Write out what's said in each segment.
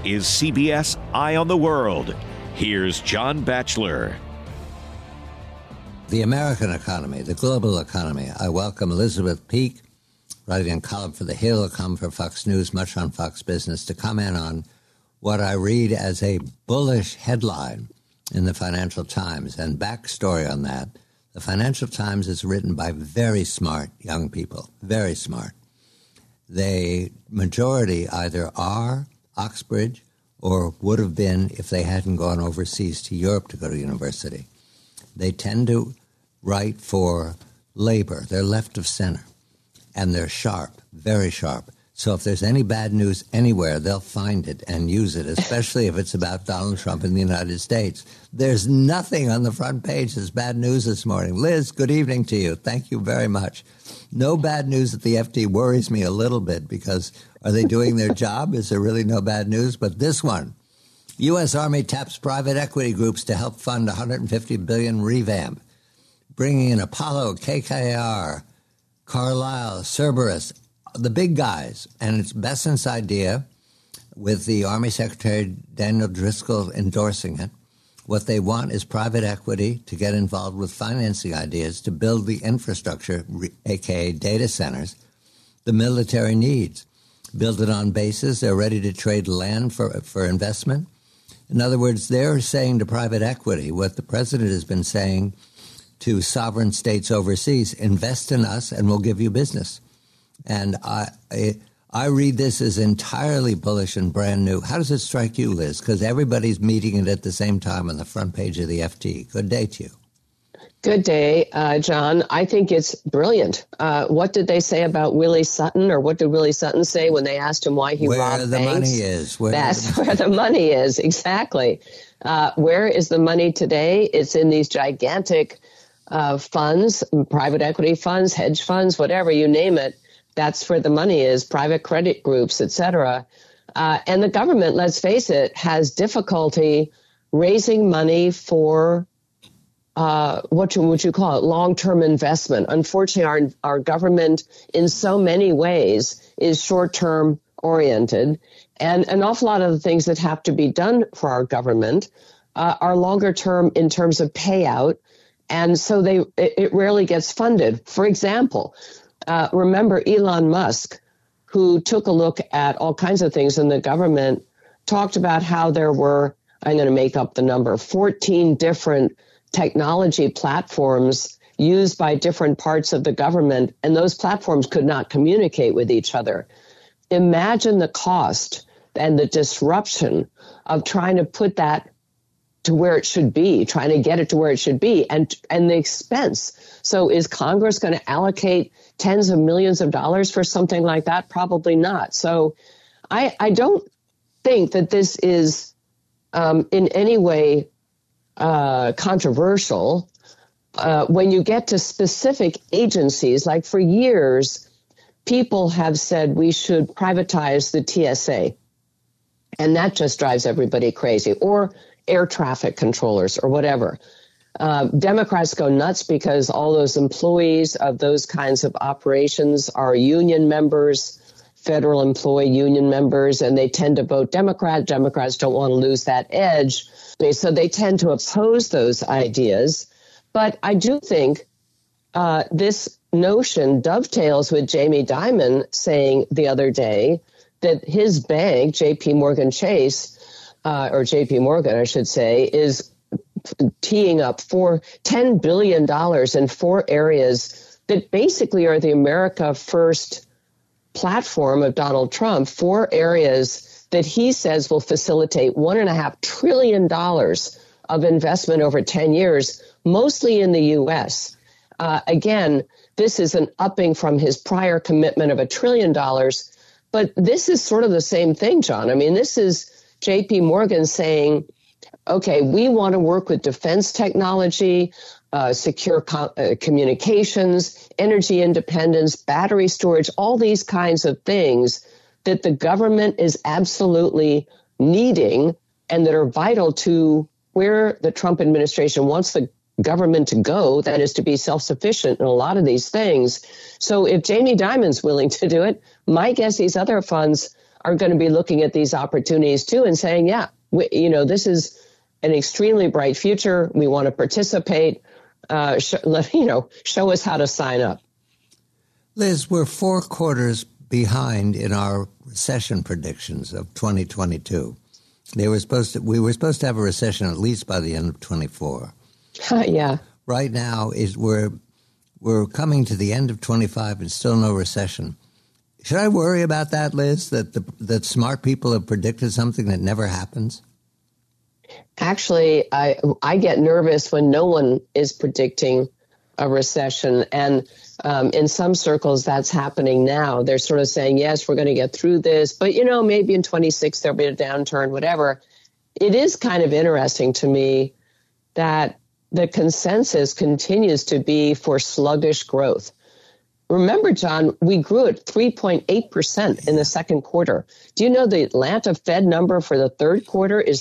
is CBS Eye on the World. Here's John Batchelor. The American economy, the global economy. I welcome Elizabeth Peake, writing a column for The Hill, a column for Fox News, much on Fox Business, to comment on what I read as a bullish headline in the Financial Times. And backstory on that, the Financial Times is written by very smart young people, very smart. They, majority, either are Oxbridge or would have been if they hadn't gone overseas to Europe to go to university. They tend to write for labor. They're left of center, and they're sharp, very sharp. So if there's any bad news anywhere, they'll find it and use it, especially if it's about Donald Trump in the United States. There's nothing on the front page that's bad news this morning. Liz, good evening to you. Thank you very much. No bad news at the FT worries me a little bit because are they doing their job? Is there really no bad news? But this one, U.S. Army taps private equity groups to help fund $150 billion revamp, bringing in Apollo, KKR, Carlyle, Cerberus, the big guys. And it's Bessent's idea, with the Army Secretary Daniel Driscoll endorsing it. What they want is private equity to get involved with financing ideas to build the infrastructure, a.k.a. data centers, the military needs. Build it on bases. They're ready to trade land for investment. In other words, they're saying to private equity what the president has been saying to sovereign states overseas: invest in us and we'll give you business. And I read this as entirely bullish and brand new. How does it strike you, Liz? Because everybody's meeting it at the same time on the front page of the FT. Good day to you. Good day, John. I think it's brilliant. What did they say about Willie Sutton, or what did Willie Sutton say when they asked him why he robbed banks? Where the money is. That's where the money is, exactly. Where is the money today? It's in these gigantic funds, private equity funds, hedge funds, whatever, you name it. That's where the money is, private credit groups, et cetera. And the government, let's face it, has difficulty raising money for what would you call it, long-term investment. Unfortunately, our government in so many ways is short-term oriented. And an awful lot of the things that have to be done for our government are longer term in terms of payout. And so it rarely gets funded. For example, remember Elon Musk, who took a look at all kinds of things in the government, talked about how there were, I'm going to make up the number, 14 different technology platforms used by different parts of the government, and those platforms could not communicate with each other. Imagine the cost and the disruption of trying to put that to where it should be, trying to get it to where it should be, and the expense. So is Congress going to allocate tens of millions of dollars for something like that? Probably not. So I don't think that this is in any way controversial. When you get to specific agencies, like for years, people have said we should privatize the TSA, and that just drives everybody crazy, or air traffic controllers or whatever. Democrats go nuts because all those employees of those kinds of operations are union members, federal employee union members, and they tend to vote Democrat. Democrats don't want to lose that edge. So they tend to oppose those ideas. But I do think this notion dovetails with Jamie Dimon saying the other day that his bank, JP Morgan Chase, or JP Morgan, I should say, is teeing up for $10 billion in 4 areas that basically are the America First platform of Donald Trump, 4 areas that he says will facilitate $1.5 trillion of investment over 10 years, mostly in the U.S. Again, this is an upping from his prior commitment of $1 trillion, but this is sort of the same thing, John. I mean, this is JP Morgan saying, okay, we want to work with defense technology, secure communications, energy independence, battery storage, all these kinds of things that the government is absolutely needing and that are vital to where the Trump administration wants the government to go, that is to be self-sufficient in a lot of these things. So if Jamie Dimon's willing to do it, my guess these other funds are going to be looking at these opportunities too and saying, yeah, this is an extremely bright future. We want to participate. Show us how to sign up. Liz, we're 4 quarters behind in our recession predictions of 2022. We were supposed to have a recession at least by the end of 24. Yeah. Right now we're coming to the end of 25 and still no recession. Should I worry about that, Liz? That smart people have predicted something that never happens? Actually, I get nervous when no one is predicting a recession. And in some circles, that's happening now. They're sort of saying, yes, we're going to get through this. But, maybe in 26, there'll be a downturn, whatever. It is kind of interesting to me that the consensus continues to be for sluggish growth. Remember, John, we grew at 3.8% in the second quarter. Do you know the Atlanta Fed number for the third quarter is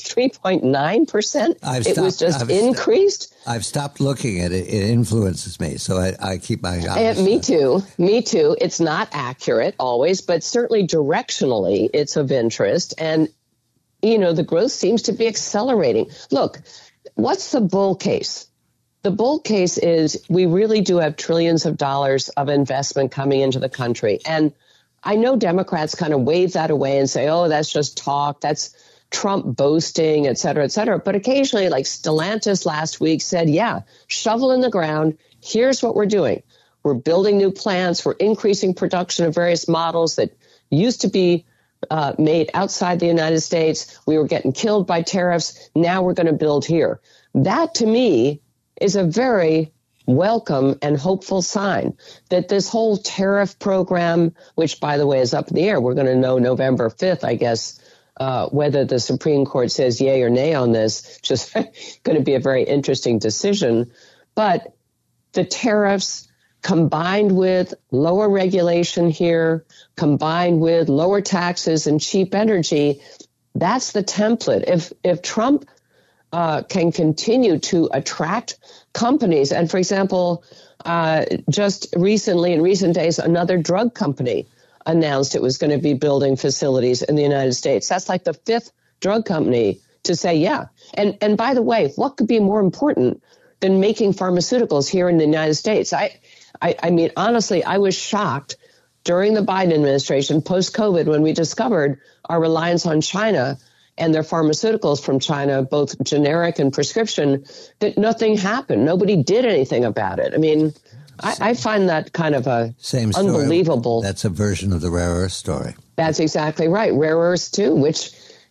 3.9%? It was just increased. I've stopped looking at it. It influences me, so I keep my eyes. Me too. It's not accurate always, but certainly directionally it's of interest. And, the growth seems to be accelerating. Look, what's the bull case? The bull case is we really do have trillions of dollars of investment coming into the country. And I know Democrats kind of wave that away and say, oh, that's just talk. That's Trump boasting, et cetera, et cetera. But occasionally, like Stellantis last week said, yeah, shovel in the ground. Here's what we're doing. We're building new plants. We're increasing production of various models that used to be made outside the United States. We were getting killed by tariffs. Now we're going to build here. That, to me, is a very welcome and hopeful sign that this whole tariff program, which, by the way, is up in the air, we're going to know November 5th, I guess, whether the Supreme Court says yay or nay on this, just going to be a very interesting decision. But the tariffs combined with lower regulation here, combined with lower taxes and cheap energy, that's the template. If Trump can continue to attract companies. And for example, just recently, in recent days, another drug company announced it was going to be building facilities in the United States. That's like the 5th drug company to say, yeah. And by the way, what could be more important than making pharmaceuticals here in the United States? I mean, honestly, I was shocked during the Biden administration, post-COVID, when we discovered our reliance on China and their pharmaceuticals from China, both generic and prescription, that nothing happened. Nobody did anything about it. I mean, I find that kind of a same story. Unbelievable. That's a version of the rare earth story. That's exactly right. Rare earths too, which,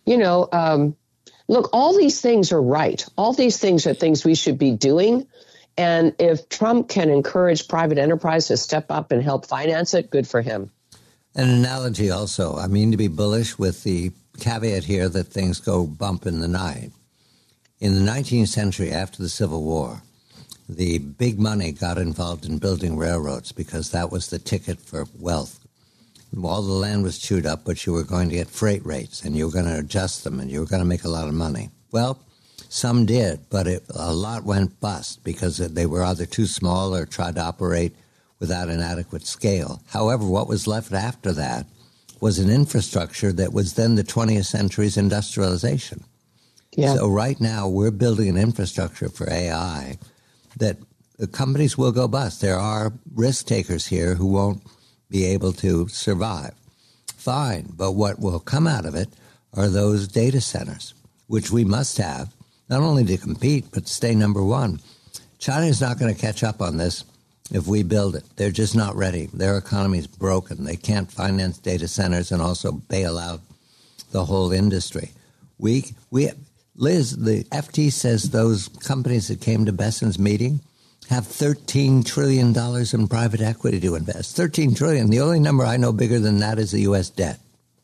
look, all these things are right. All these things are things we should be doing. And if Trump can encourage private enterprise to step up and help finance it, good for him. An analogy also, I mean to be bullish with the caveat here that things go bump in the night. In the 19th century, after the Civil War, the big money got involved in building railroads because that was the ticket for wealth. All the land was chewed up, but you were going to get freight rates, and you were going to adjust them, and you were going to make a lot of money. Well, some did, but a lot went bust because they were either too small or tried to operate without an adequate scale. However, what was left after that was an infrastructure that was then the 20th century's industrialization. Yeah. So right now we're building an infrastructure for AI that the companies will go bust. There are risk takers here who won't be able to survive. Fine, but what will come out of it are those data centers, which we must have, not only to compete, but to stay number one. China is not going to catch up on this if we build it. They're just not ready. Their economy is broken. They can't finance data centers and also bail out the whole industry. Liz, the FT says those companies that came to Besson's meeting have $13 trillion in private equity to invest. $13 trillion. The only number I know bigger than that is the U.S. debt.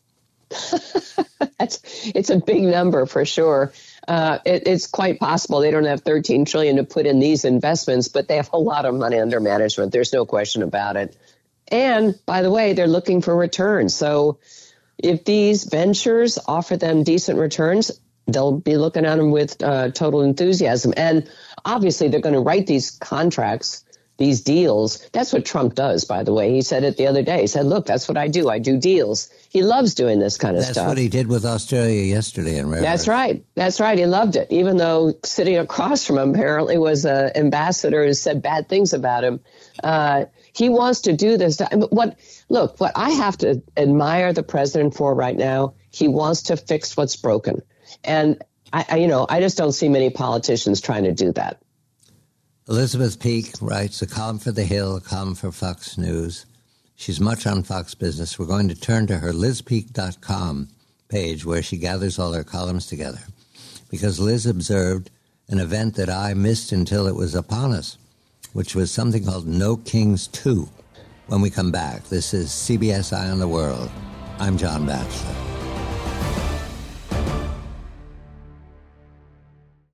It's a big number for sure. It's quite possible they don't have $13 trillion to put in these investments, but they have a lot of money under management. There's no question about it. And by the way, they're looking for returns. So if these ventures offer them decent returns, they'll be looking at them with total enthusiasm. And obviously, they're going to write these contracts these deals. That's what Trump does, by the way. He said it the other day. He said, look, that's what I do. I do deals. He loves doing this kind of stuff. That's what he did with Australia yesterday in rare That's right. That's right. He loved it, even though sitting across from him apparently was an ambassador who said bad things about him. He wants to do this. What I have to admire the president for right now, he wants to fix what's broken. And I just don't see many politicians trying to do that. Elizabeth Peake writes a column for The Hill, a column for Fox News. She's much on Fox Business. We're going to turn to her lizpeake.com page where she gathers all her columns together, because Liz observed an event that I missed until it was upon us, which was something called No Kings 2. When we come back, this is CBS Eye on the World. I'm John Batchelor.